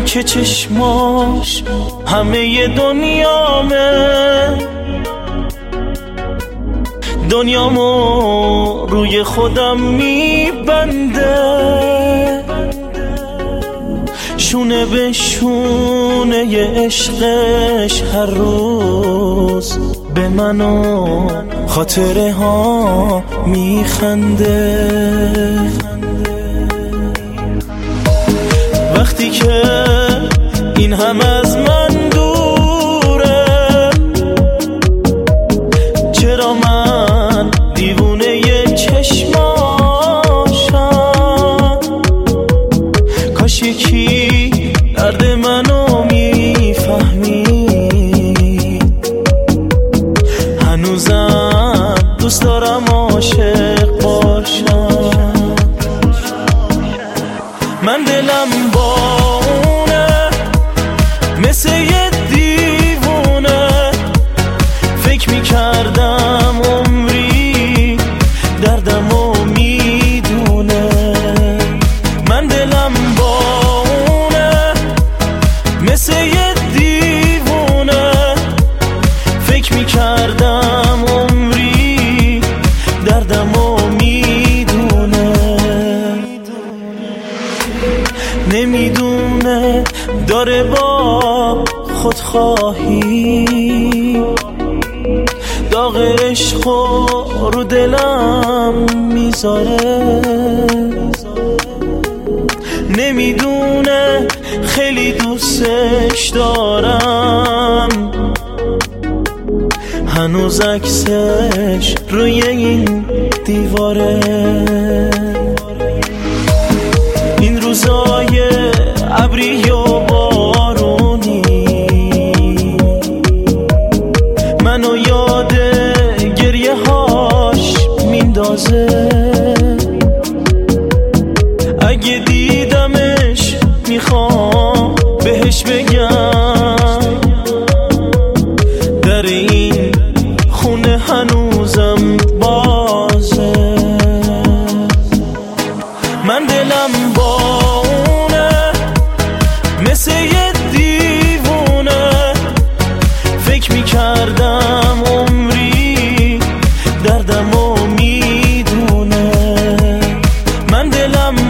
که چشماش همه دنیامو روی خودم میبنده، شونه به شونه عشقش هر روز به من و خاطره ها میخنده. وقتی که این هم از من دوره، چرا من دیوونه چشماشم؟ کاش یکی درد منو میفهمید. هنوزم دوست دارم عاشق باشم. من دلم با اونه مثل یه دیوونه، فکر میکردم عمری دردمو میدونه. من دلم با اونه مثل یه دیوونه، فکر میکردم عمری دردمو میدونه. نمیدونه داره با خودخواهی داغ عشقو رو دلم میذاره. نمیدونه خیلی دوستش دارم، هنوز عکسش روی این دیواره. این روزای ابری و بارونی منو یاد گریه هاش میندازه. اگه دیدمش میخوام بهش بگم در این خونه هنوزم بازه. من دلم با اونه مثل یه دیوونه، فکر میکردم عمری دردمو میدونه. من دلم